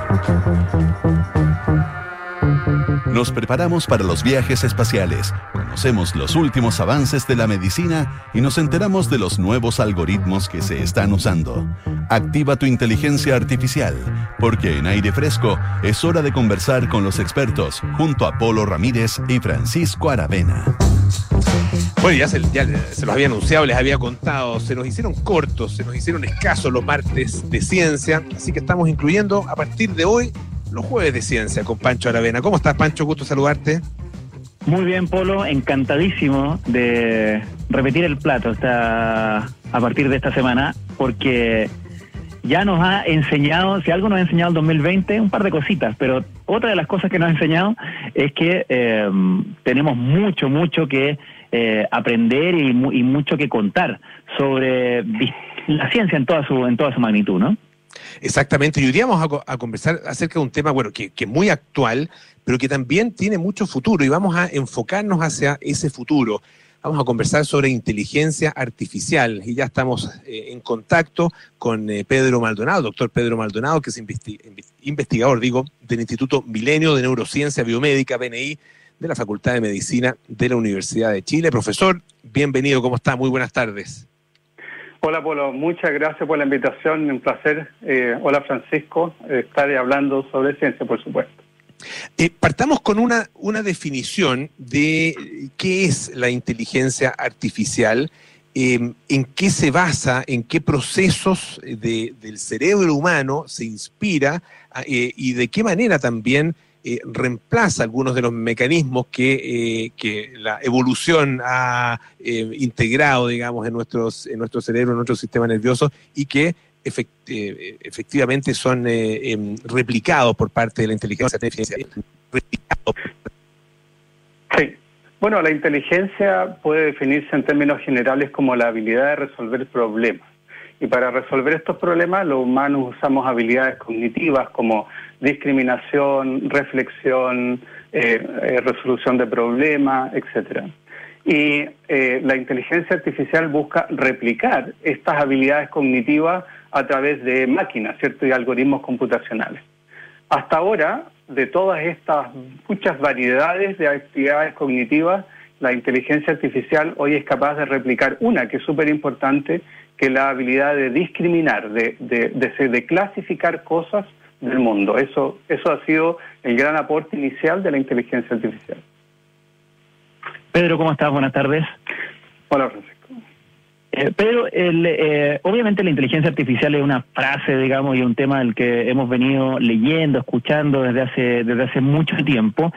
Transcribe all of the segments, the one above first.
Nos preparamos para los viajes espaciales, conocemos los últimos avances de la medicina y nos enteramos de los nuevos algoritmos que se están usando. Activa tu inteligencia artificial, porque en Aire Fresco es hora de conversar con los expertos, junto a Polo Ramírez y Francisco Aravena. Bueno, ya se los había anunciado, les había contado, se nos hicieron cortos, se nos hicieron escasos los martes de ciencia, así que estamos incluyendo a partir de hoy los jueves de ciencia con Pancho Aravena. ¿Cómo estás, Pancho? Gusto saludarte. Muy bien, Polo, encantadísimo de repetir el plato a partir de esta semana, porque ya nos ha enseñado, si algo nos ha enseñado el 2020, un par de cositas, pero otra de las cosas que nos ha enseñado es que tenemos mucho que aprender y mucho que contar sobre la ciencia en toda su magnitud, ¿no? Exactamente, y hoy día vamos a conversar acerca de un tema, bueno, que es muy actual, pero que también tiene mucho futuro, y vamos a enfocarnos hacia ese futuro. Vamos a conversar sobre inteligencia artificial, y ya estamos en contacto con Pedro Maldonado, doctor Pedro Maldonado, que es investigador, del Instituto Milenio de Neurociencia Biomédica, BNI, de la Facultad de Medicina de la Universidad de Chile. Profesor, bienvenido, ¿cómo está? Muy buenas tardes. Hola, Polo, muchas gracias por la invitación, un placer. Hola, Francisco, estaré hablando sobre ciencia, por supuesto. Partamos con una definición de qué es la inteligencia artificial, en qué se basa, en qué procesos del cerebro humano se inspira y de qué manera también reemplaza algunos de los mecanismos que la evolución ha integrado, digamos, en nuestro cerebro, en nuestro sistema nervioso, y que efectivamente son replicados por parte de la inteligencia artificial. Sí. Bueno, la inteligencia puede definirse en términos generales como la habilidad de resolver problemas. Y para resolver estos problemas, los humanos usamos habilidades cognitivas como discriminación, reflexión, resolución de problemas, etcétera. Y la inteligencia artificial busca replicar estas habilidades cognitivas a través de máquinas, ¿cierto? Y algoritmos computacionales. Hasta ahora, de todas estas muchas variedades de actividades cognitivas, la inteligencia artificial hoy es capaz de replicar una que es súper importante, que es la habilidad de discriminar, de clasificar cosas del mundo. Eso ha sido el gran aporte inicial de la inteligencia artificial. Pedro, ¿cómo estás? Buenas tardes. Hola, Francisco. Pedro, obviamente la inteligencia artificial es una frase, digamos, y un tema del que hemos venido leyendo, escuchando desde hace mucho tiempo.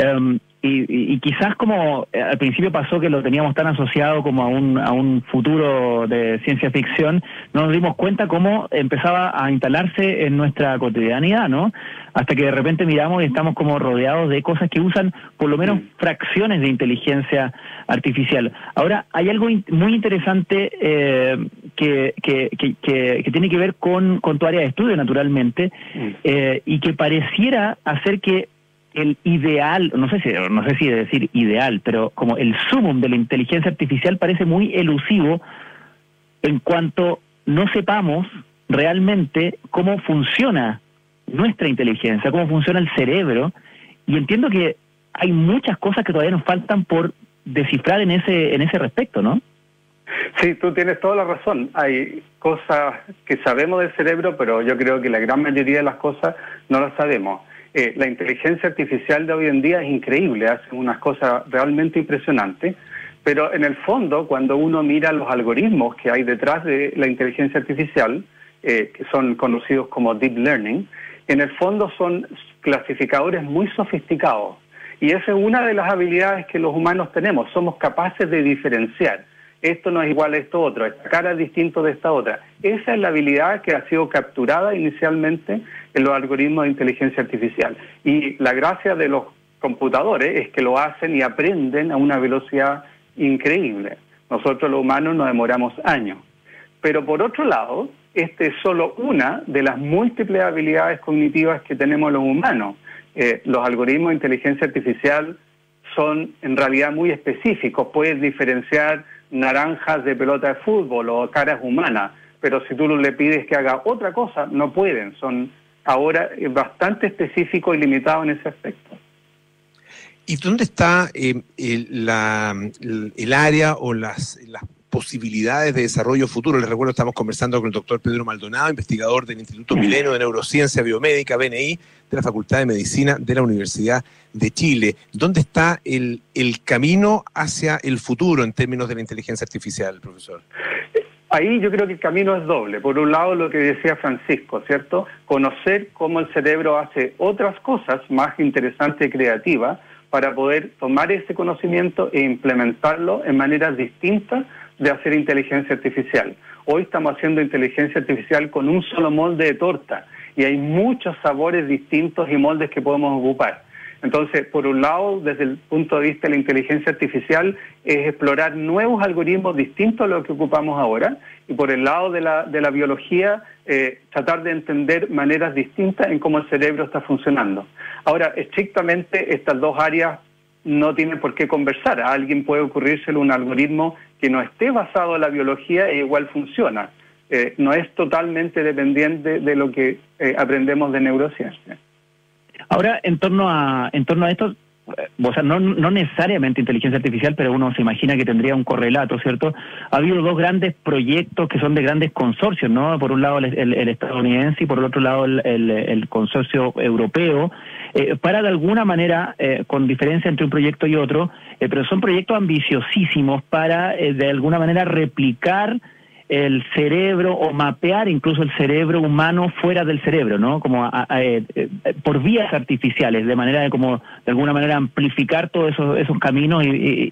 Y quizás como al principio pasó que lo teníamos tan asociado como a un futuro de ciencia ficción, no nos dimos cuenta cómo empezaba a instalarse en nuestra cotidianidad, ¿no? Hasta que de repente miramos y estamos como rodeados de cosas que usan por lo menos fracciones de inteligencia artificial. Ahora, hay algo muy interesante que tiene que ver con tu área de estudio, naturalmente, y que pareciera hacer que el ideal, no sé si decir ideal, pero como el sumum de la inteligencia artificial parece muy elusivo en cuanto no sepamos realmente cómo funciona nuestra inteligencia, cómo funciona el cerebro, y entiendo que hay muchas cosas que todavía nos faltan por descifrar en ese respecto, ¿no? Sí, tú tienes toda la razón. Hay cosas que sabemos del cerebro, pero yo creo que la gran mayoría de las cosas no las sabemos. La inteligencia artificial de hoy en día es increíble, hace unas cosas realmente impresionantes, pero en el fondo, cuando uno mira los algoritmos que hay detrás de la inteligencia artificial, que son conocidos como deep learning, en el fondo son clasificadores muy sofisticados. Y esa es una de las habilidades que los humanos tenemos, somos capaces de diferenciar. Esto no es igual a esto otro, esta cara es distinto de esta otra. Esa es la habilidad que ha sido capturada inicialmente en los algoritmos de inteligencia artificial. Y la gracia de los computadores es que lo hacen y aprenden a una velocidad increíble. Nosotros los humanos nos demoramos años. Pero por otro lado, esta es solo una de las múltiples habilidades cognitivas que tenemos los humanos. Los algoritmos de inteligencia artificial son en realidad muy específicos. Puedes diferenciar naranjas de pelota de fútbol o caras humanas, pero si tú le pides que haga otra cosa, no pueden. Son ahora bastante específico y limitado en ese aspecto. ¿Y dónde está el área o las posibilidades de desarrollo futuro? Les recuerdo, estamos conversando con el doctor Pedro Maldonado, investigador del Instituto Milenio de Neurociencia Biomédica, BNI, de la Facultad de Medicina de la Universidad de Chile. ¿Dónde está el camino hacia el futuro en términos de la inteligencia artificial, profesor? Ahí yo creo que el camino es doble. Por un lado, lo que decía Francisco, ¿cierto? Conocer cómo el cerebro hace otras cosas más interesantes y creativas para poder tomar ese conocimiento e implementarlo en maneras distintas de hacer inteligencia artificial. Hoy estamos haciendo inteligencia artificial con un solo molde de torta y hay muchos sabores distintos y moldes que podemos ocupar. Entonces, por un lado, desde el punto de vista de la inteligencia artificial, es explorar nuevos algoritmos distintos a los que ocupamos ahora, y por el lado de la biología, tratar de entender maneras distintas en cómo el cerebro está funcionando. Ahora, estrictamente, estas dos áreas no tienen por qué conversar. A alguien puede ocurrírsele un algoritmo que no esté basado en la biología e igual funciona. No es totalmente dependiente de lo que aprendemos de neurociencia. Ahora, en torno a esto, o sea, no necesariamente inteligencia artificial, pero uno se imagina que tendría un correlato, ¿cierto? Ha habido dos grandes proyectos que son de grandes consorcios, ¿no? Por un lado el estadounidense y por el otro lado el consorcio europeo, para de alguna manera, con diferencia entre un proyecto y otro, pero son proyectos ambiciosísimos para de alguna manera replicar el cerebro o mapear incluso el cerebro humano fuera del cerebro, ¿no? Como por vías artificiales, de manera de como de alguna manera amplificar todos esos caminos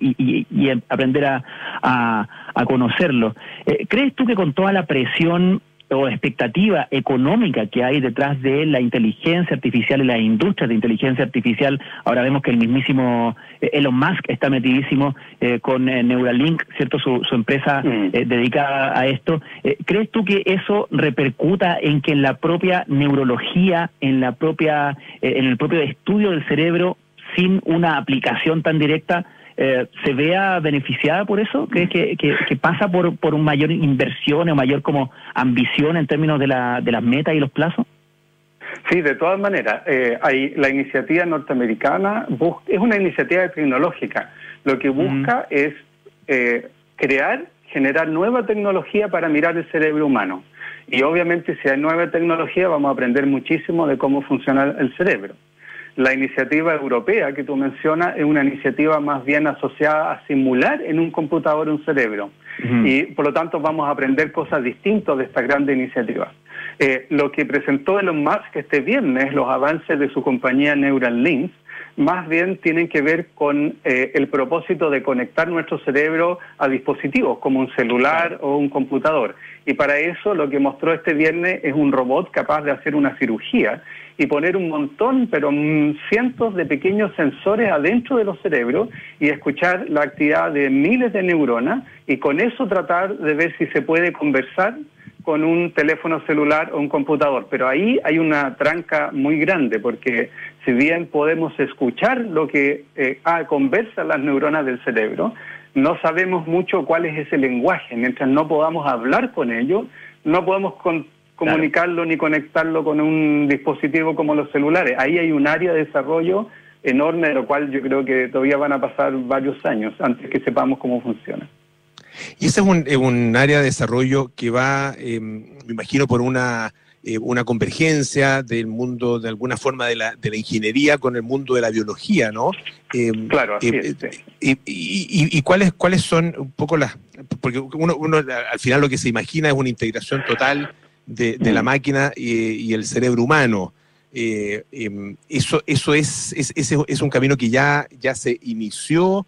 y aprender a conocerlos. ¿Crees tú que con toda la presión o expectativa económica que hay detrás de la inteligencia artificial y las industrias de inteligencia artificial, ahora vemos que el mismísimo Elon Musk está metidísimo con Neuralink, ¿cierto? Su empresa dedicada a esto. ¿Crees tú que eso repercuta en que en la propia neurología, en el propio estudio del cerebro, sin una aplicación tan directa, se vea beneficiada por eso? ¿Crees que pasa por una mayor inversión o mayor como ambición en términos de las metas y los plazos? Sí, de todas maneras. La iniciativa norteamericana es una iniciativa tecnológica. Lo que busca es generar nueva tecnología para mirar el cerebro humano. Y obviamente si hay nueva tecnología vamos a aprender muchísimo de cómo funciona el cerebro. La iniciativa europea que tú mencionas es una iniciativa más bien asociada a simular en un computador un cerebro. Y por lo tanto vamos a aprender cosas distintas de esta grande iniciativa. Lo que presentó Elon Musk este viernes, los avances de su compañía Neuralink, más bien tienen que ver con el propósito de conectar nuestro cerebro a dispositivos como un celular o un computador. Y para eso lo que mostró este viernes es un robot capaz de hacer una cirugía y poner un montón, pero cientos de pequeños sensores adentro de los cerebros y escuchar la actividad de miles de neuronas y con eso tratar de ver si se puede conversar con un teléfono celular o un computador. Pero ahí hay una tranca muy grande, porque si bien podemos escuchar lo que conversan las neuronas del cerebro, no sabemos mucho cuál es ese lenguaje. Mientras no podamos hablar con ellos, no podemos comunicarlo ni conectarlo con un dispositivo como los celulares. Ahí hay un área de desarrollo enorme, de lo cual yo creo que todavía van a pasar varios años antes que sepamos cómo funciona. Y ese es un área de desarrollo que va, me imagino, por una convergencia del mundo, de alguna forma, de la ingeniería con el mundo de la biología, ¿no? Claro, así es. Sí. ¿Y cuáles son un poco porque uno al final lo que se imagina es una integración total de la máquina y el cerebro humano. Eso es un camino que ya se inició,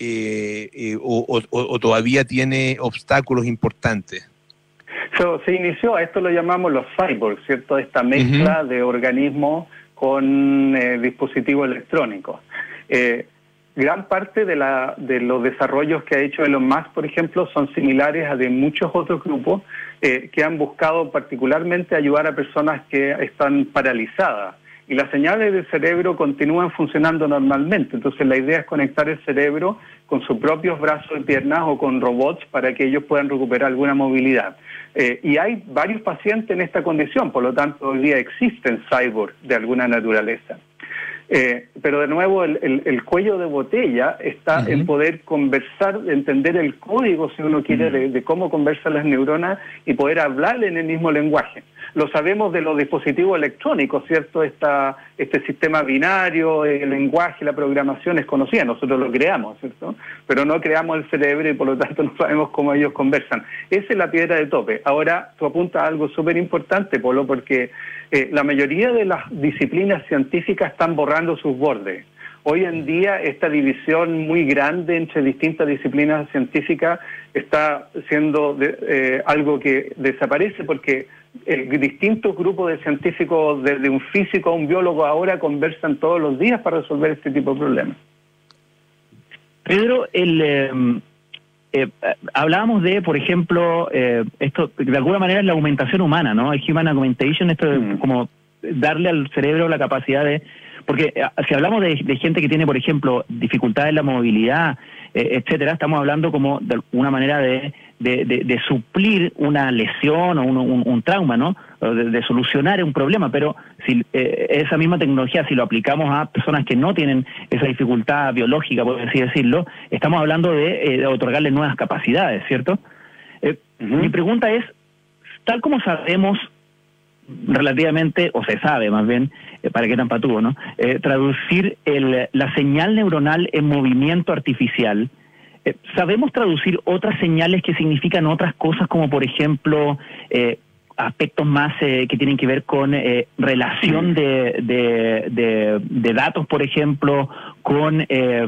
o todavía tiene obstáculos importantes. Se inició, a esto lo llamamos los cyborgs, ¿cierto? Esta mezcla de organismos con dispositivos electrónicos. Gran parte de los desarrollos que ha hecho Elon Musk, por ejemplo, son similares a de muchos otros grupos que han buscado particularmente ayudar a personas que están paralizadas. y las señales del cerebro continúan funcionando normalmente. Entonces la idea es conectar el cerebro con sus propios brazos y piernas o con robots para que ellos puedan recuperar alguna movilidad. Y hay varios pacientes en esta condición, por lo tanto hoy día existen cyborgs de alguna naturaleza. Pero de nuevo el cuello de botella está en poder conversar, entender el código, si uno quiere, de cómo conversan las neuronas y poder hablar en el mismo lenguaje. Lo sabemos de los dispositivos electrónicos, ¿cierto? Este sistema binario, el lenguaje, la programación es conocida, nosotros lo creamos, ¿cierto? Pero no creamos el cerebro y por lo tanto no sabemos cómo ellos conversan. Esa es la piedra de tope. Ahora, tú apuntas a algo súper importante, Polo, porque la mayoría de las disciplinas científicas están borrando sus bordes. Hoy en día esta división muy grande entre distintas disciplinas científicas está siendo algo que desaparece porque distintos grupos de científicos, desde un físico a un biólogo, ahora conversan todos los días para resolver este tipo de problemas. Pedro, hablábamos de, por ejemplo, esto de alguna manera es la aumentación humana, ¿no? El human augmentation, esto es como darle al cerebro la capacidad de... Porque si hablamos de gente que tiene, por ejemplo, dificultades en la movilidad, etcétera, estamos hablando como de una manera de suplir una lesión o un trauma, ¿no? De solucionar un problema, pero si esa misma tecnología, si lo aplicamos a personas que no tienen esa dificultad biológica, por así decirlo, estamos hablando de otorgarle nuevas capacidades, ¿cierto? Mi pregunta es, tal como sabemos relativamente, o se sabe más bien, para qué tan patudo, ¿no? Traducir la señal neuronal en movimiento artificial. ¿Sabemos traducir otras señales que significan otras cosas, como por ejemplo aspectos más que tienen que ver con relación de datos, por ejemplo, con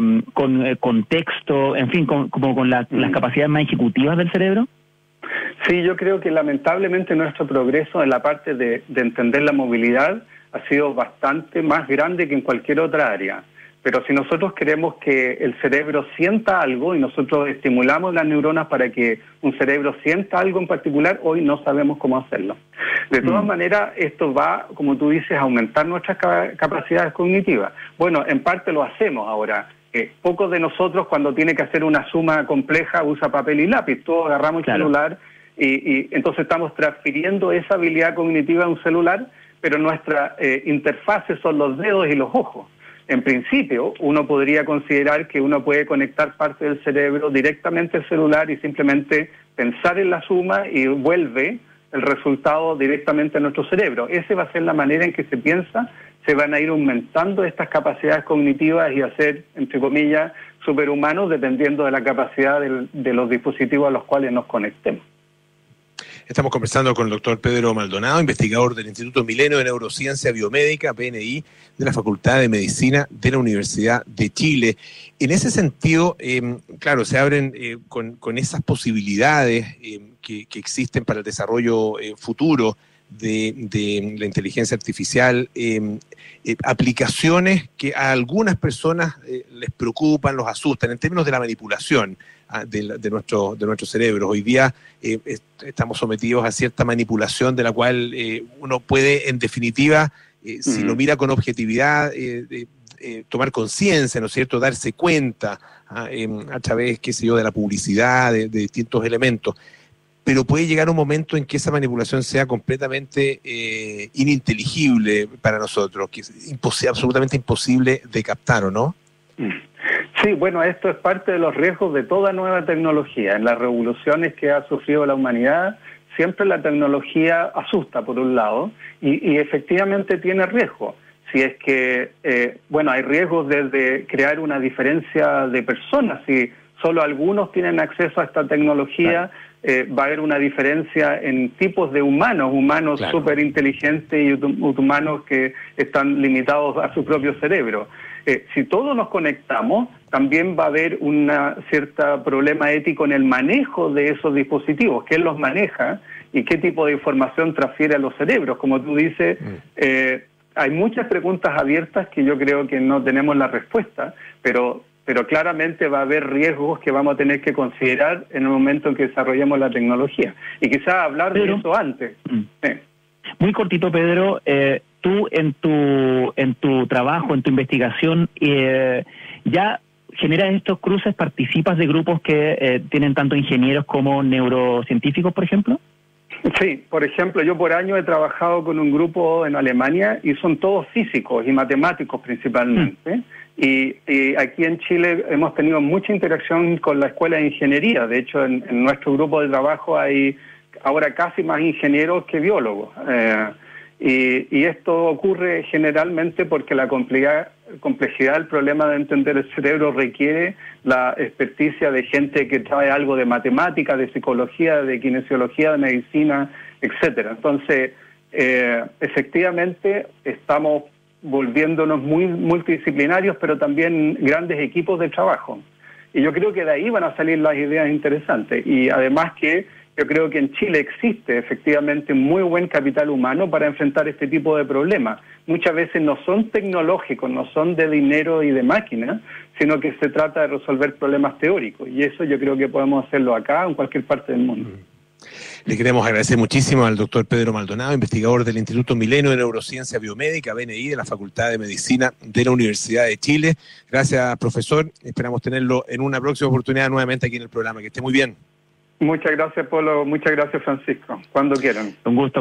contexto, en fin, como con las capacidades más ejecutivas del cerebro? Sí, yo creo que lamentablemente nuestro progreso en la parte de entender la movilidad ha sido bastante más grande que en cualquier otra área. Pero si nosotros queremos que el cerebro sienta algo y nosotros estimulamos las neuronas para que un cerebro sienta algo en particular, hoy no sabemos cómo hacerlo. De todas maneras, esto va, como tú dices, a aumentar nuestras capacidades cognitivas. Bueno, en parte lo hacemos ahora. Pocos de nosotros, cuando tiene que hacer una suma compleja, usa papel y lápiz. Todos agarramos el celular y entonces estamos transfiriendo esa habilidad cognitiva a un celular, pero nuestra interfase son los dedos y los ojos. En principio, uno podría considerar que uno puede conectar parte del cerebro directamente al celular y simplemente pensar en la suma y vuelve el resultado directamente a nuestro cerebro. Esa va a ser la manera en que se piensa, se van a ir aumentando estas capacidades cognitivas y a ser, entre comillas, superhumanos, dependiendo de la capacidad de los dispositivos a los cuales nos conectemos. Estamos conversando con el doctor Pedro Maldonado, investigador del Instituto Milenio de Neurociencia Biomédica, PNI, de la Facultad de Medicina de la Universidad de Chile. En ese sentido, claro, se abren con esas posibilidades que existen para el desarrollo futuro de la inteligencia artificial, aplicaciones que a algunas personas les preocupan, los asustan, en términos de la manipulación de nuestro cerebro. Hoy día estamos sometidos a cierta manipulación de la cual uno puede, en definitiva, si lo mira con objetividad, tomar conciencia, ¿no es cierto?, darse cuenta a través, qué sé yo, de la publicidad, de distintos elementos. Pero puede llegar un momento en que esa manipulación sea completamente ininteligible para nosotros, que es absolutamente imposible de captar, ¿o no? Sí, bueno, esto es parte de los riesgos de toda nueva tecnología. En las revoluciones que ha sufrido la humanidad, siempre la tecnología asusta, por un lado, y efectivamente tiene riesgo. Si es que, hay riesgos desde crear una diferencia de personas. Si solo algunos tienen acceso a esta tecnología, va a haber una diferencia en tipos de humanos súper inteligentes y humanos que están limitados a su propio cerebro. Si todos nos conectamos, también va a haber un cierto problema ético en el manejo de esos dispositivos, quién los maneja y qué tipo de información transfiere a los cerebros. Como tú dices, hay muchas preguntas abiertas que yo creo que no tenemos la respuesta, pero claramente va a haber riesgos que vamos a tener que considerar en el momento en que desarrollemos la tecnología. Y quizás hablar de eso antes. Muy cortito, Pedro, tú en tu trabajo, en tu investigación, ya generas estos cruces, participas de grupos que tienen tanto ingenieros como neurocientíficos, por ejemplo. Sí, por ejemplo, yo por años he trabajado con un grupo en Alemania y son todos físicos y matemáticos principalmente. Y aquí en Chile hemos tenido mucha interacción con la Escuela de Ingeniería. De hecho, en nuestro grupo de trabajo hay ahora casi más ingenieros que biólogos. Y esto ocurre generalmente porque la complejidad del problema de entender el cerebro requiere la experticia de gente que sabe algo de matemáticas, de psicología, de kinesiología, de medicina, etcétera. Entonces, efectivamente, estamos volviéndonos muy multidisciplinarios, pero también grandes equipos de trabajo. Y yo creo que de ahí van a salir las ideas interesantes. Y además que yo creo que en Chile existe efectivamente muy buen capital humano para enfrentar este tipo de problemas. Muchas veces no son tecnológicos, no son de dinero y de máquinas, sino que se trata de resolver problemas teóricos. Y eso yo creo que podemos hacerlo acá o en cualquier parte del mundo. Le queremos agradecer muchísimo al doctor Pedro Maldonado, investigador del Instituto Milenio de Neurociencia Biomédica, BNI, de la Facultad de Medicina de la Universidad de Chile. Gracias, profesor. Esperamos tenerlo en una próxima oportunidad nuevamente aquí en el programa. Que esté muy bien. Muchas gracias, Polo. Muchas gracias, Francisco. Cuando quieran. Un gusto.